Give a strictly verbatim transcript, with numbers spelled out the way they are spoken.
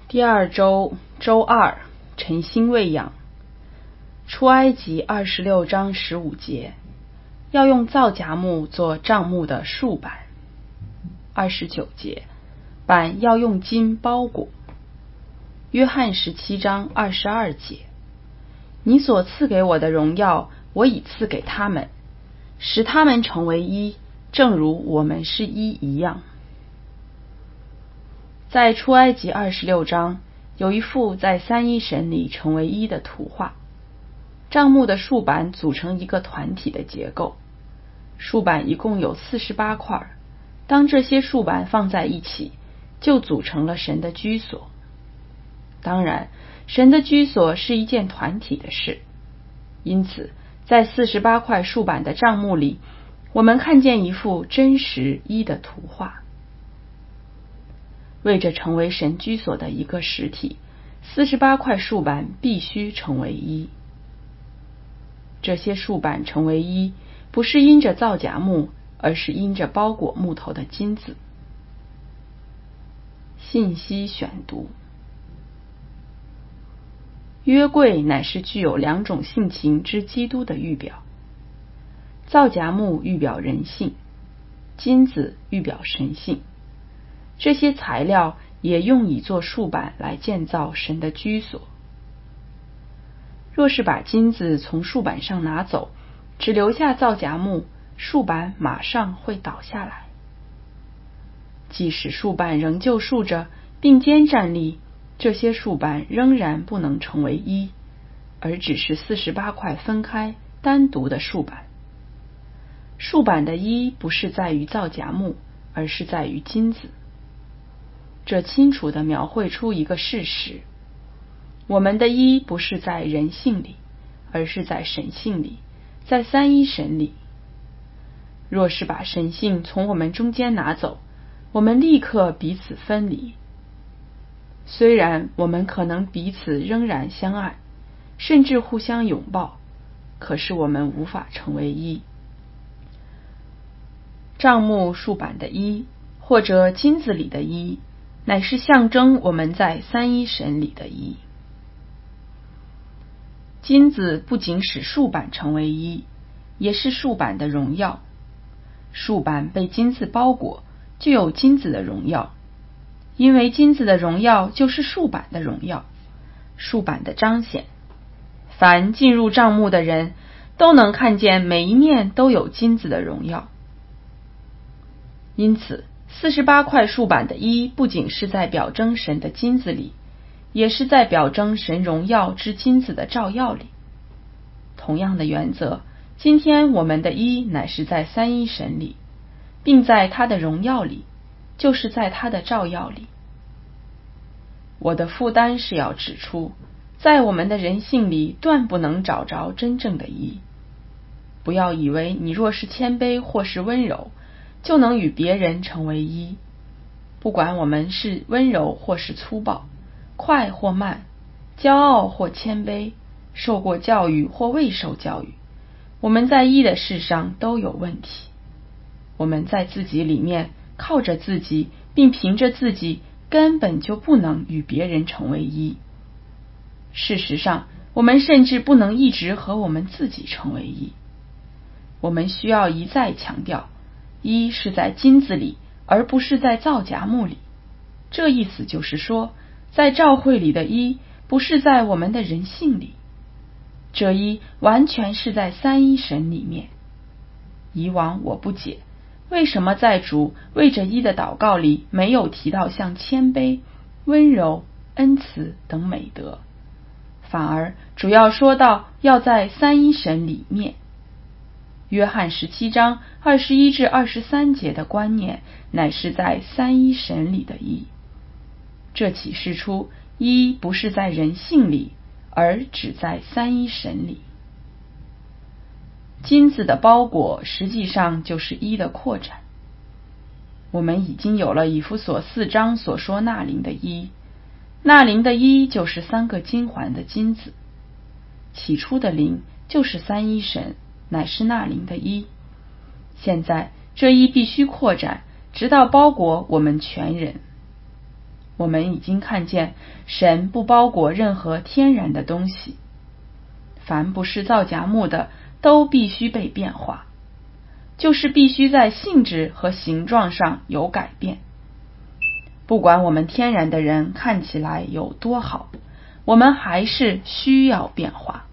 第二周周二，晨星喂养。出埃及二十六章十五节，要用皂荚木做帐幕的竖板。二十九节，板要用金包裹。约翰十七章二十二节，你所赐给我的荣耀，我已赐给他们，使他们成为一，正如我们是一一样。在出埃及二十六章有一幅在三一神里成为一的图画，帐幕的竖板组成一个团体的结构，竖板一共有四十八块，当这些竖板放在一起，就组成了神的居所。当然，神的居所是一件团体的事，因此在四十八块竖板的帐幕里，我们看见一幅真实一的图画。为着成为神居所的一个实体，四十八块竖板必须成为一。这些竖板成为一，不是因着皂荚木，而是因着包裹木头的金子。信息选读：约柜乃是具有两种性情之基督的预表，皂荚木预表人性，金子预表神性。这些材料也用以做竖板来建造神的居所。若是把金子从竖板上拿走，只留下皂荚木，竖板马上会倒下来。即使竖板仍旧竖着并肩站立，这些竖板仍然不能成为一，而只是四十八块分开单独的竖板。竖板的一不是在于皂荚木，而是在于金子。这清楚地描绘出一个事实：我们的一不是在人性里，而是在神性里，在三一神里。若是把神性从我们中间拿走，我们立刻彼此分离。虽然我们可能彼此仍然相爱，甚至互相拥抱，可是我们无法成为一。帐幕竖板的一，或者金子里的一，乃是象征我们在三一神里的一。金子不仅使竖板成为一，也是竖板的荣耀。竖板被金子包裹，就有金子的荣耀，因为金子的荣耀就是竖板的荣耀，竖板的彰显。凡进入帐幕的人都能看见每一面都有金子的荣耀。因此四十八块竖板的一不仅是在表征神的金子里，也是在表征神荣耀之金子的照耀里。同样的原则，今天我们的一乃是在三一神里，并在他的荣耀里，就是在他的照耀里。我的负担是要指出，在我们的人性里断不能找着真正的一。不要以为你若是谦卑或是温柔，就能与别人成为一。不管我们是温柔或是粗暴，快或慢，骄傲或谦卑，受过教育或未受教育，我们在一的事上都有问题。我们在自己里面靠着自己，并凭着自己，根本就不能与别人成为一。事实上，我们甚至不能一直和我们自己成为一。我们需要一再强调，一是在金子里，而不是在皂荚木里。这意思就是说，在教会里的一不是在我们的人性里，这一完全是在三一神里面。以往我不解，为什么在主为着一的祷告里没有提到像谦卑、温柔、恩慈等美德，反而主要说到要在三一神里面。约翰十七章二十一至二十三节的观念乃是在三一神里的一。这启示出一不是在人性里，而只在三一神里。金子的包裹实际上就是一的扩展。我们已经有了以弗所四章所说纳灵的一，纳灵的一就是三个金环的金子。起初的灵就是三一神，乃是纳灵的一。现在这一必须扩展，直到包裹我们全人。 我们已经看见神不包裹任何天然的东西，凡不是造假木的都必须被变化，就是必须在性质和形状上有改变。不管我们天然的人看起来有多好，我们还是需要变化。